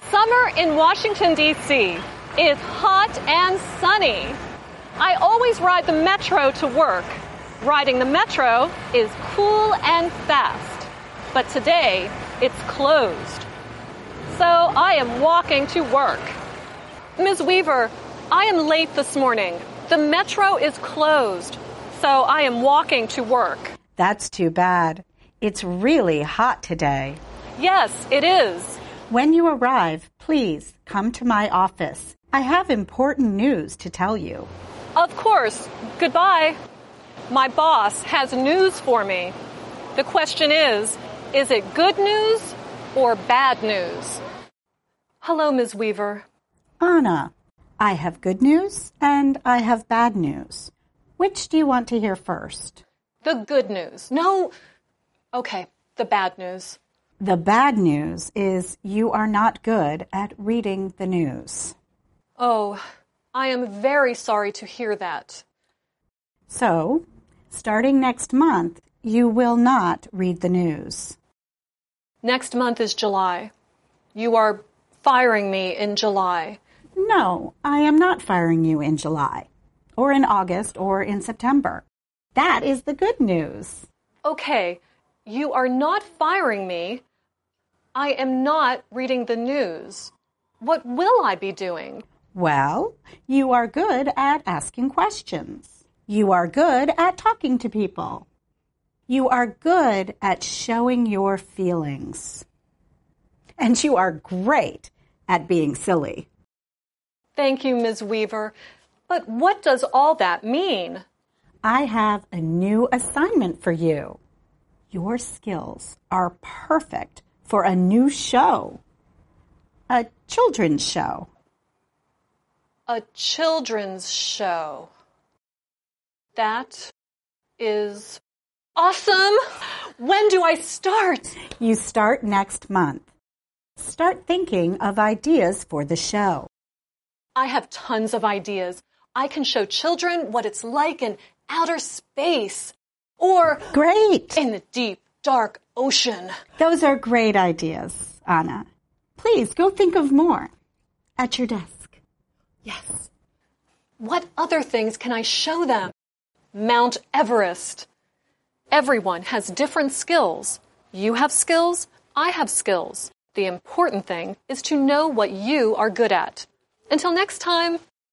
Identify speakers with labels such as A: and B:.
A: Summer in Washington, D.C. is hot and sunny. I always ride the metro to work. Riding the metro is cool and fast. But today, it's closed. So I am walking to work. Ms. Weaver, I am late this morning. The metro is closed. So I am walking to work.
B: That's too bad. It's really hot today.
A: Yes, it is.
B: When you arrive, please come to my office. I have important news to tell you.
A: Of course. Goodbye. My boss has news for me. The question is it good news or bad news? Hello, Ms. Weaver.
B: Anna, I have good news and I have bad news. Which do you want to hear first?
A: The good news. No. Okay, the bad news.
B: The bad news is you are not good at reading the news.
A: Oh, I am very sorry to hear that.
B: So, starting next month, you will not read the news.
A: Next month is July. You are firing me in July.
B: No, I am not firing you in July, or in August, or in September. That is the good news.
A: Okay, you are not firing me. I am not reading the news. What will I be doing?
B: Well, you are good at asking questions. You are good at talking to people. You are good at showing your feelings. And you are great at being silly.
A: Thank you, Ms. Weaver. But what does all that mean?
B: I have a new assignment for you. Your skills are perfect for a new show. A children's show.
A: A children's show. That is awesome. When do I start?
B: You start next month. Start thinking of ideas for the show.
A: I have tons of ideas. I can show children what it's like in outer space or
B: Great!
A: in the deep, dark ocean.
B: Those are great ideas, Anna. Please go think of more at your desk.
A: Yes. What other things can I show them? Mount Everest. Everyone has different skills. You have skills, I have skills. The important thing is to know what you are good at. Until next time.